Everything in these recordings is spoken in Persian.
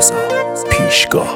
رضا پیشگاه.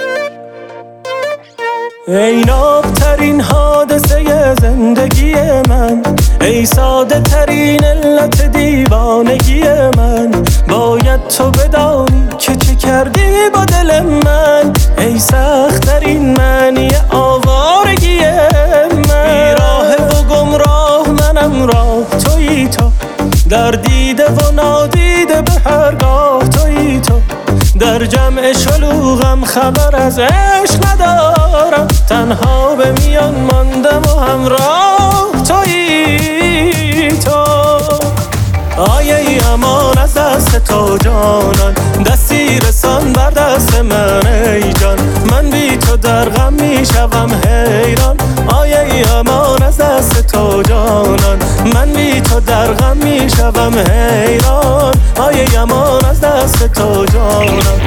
ای نابترین حادثه زندگی من، ای ساده ترین علت دیوانگی من، باید تو بدانی که چه کردی با دل من، ای سخت ترین معنی آوارگی من. بیراه و گمراه منم راه تویی تو، در دیده و نادیده به هرگاه تویی تو، در جمع شلوغم خبر از عشق ندارم، تنها به میان ماندم و همراه تویی تو. آیه ای امان از دست تو جانان، دستی رسان بر دست من ای جان، من بی تو در غم میشوم حیران. آیه ای امان از دست تو جانان، من بی تو در غم میشوم حیران. آیه ای امان از دست تو جانان.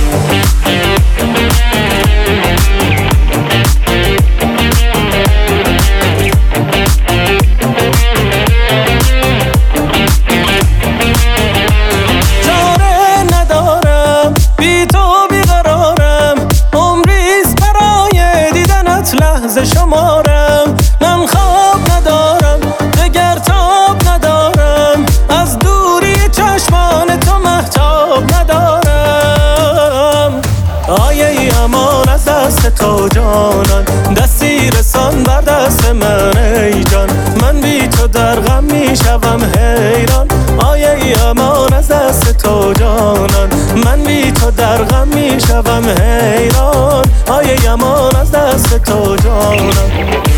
لحظه شمارم، من خواب ندارم، دگر تاب ندارم، از دوری چشمان تو مهتاب ندارم. آیه ای امان از دست تو جانان، دستی رسان بر دست من ای جان، من بی تو در غم میشوم حیران. آیه ای امان از دست تو جانان، من بی تو در غم میشوم حیران. آیه ای امان از دست تو جانان.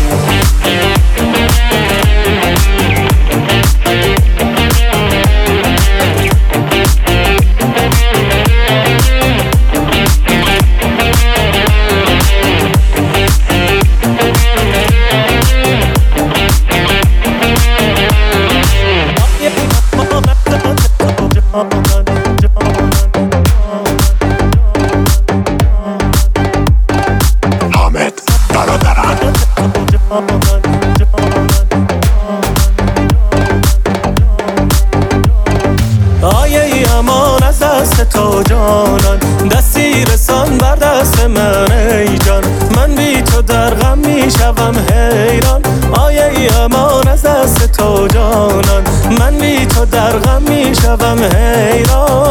آیه ای امان از دست تو جانان، دستی رسان بر دست من ای جان، من بی تو در غم میشوم حیران. آیه ای امان از دست تو جانان، من بی تو در غم میشوم حیران.